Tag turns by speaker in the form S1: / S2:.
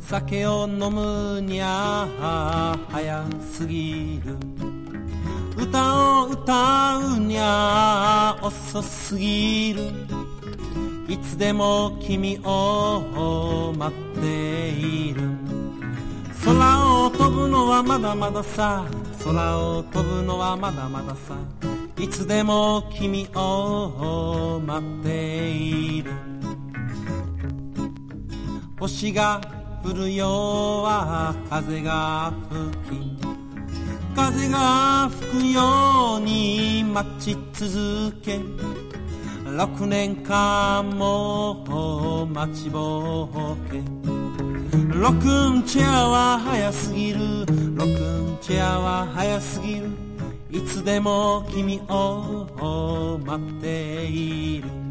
S1: 酒を飲むにゃ早すぎる、歌を歌うにゃ遅すぎる、いつでも君を待っている。空を飛ぶのはまだまださ、空を飛ぶのはまだまださ、いつでも君を待っている。星が降るよは風が吹き、風が吹くように待ち続け、6年間も待ちぼけ。ロックンチェアは早すぎる、ロックンチェアは早すぎる、いつでも君を待っている。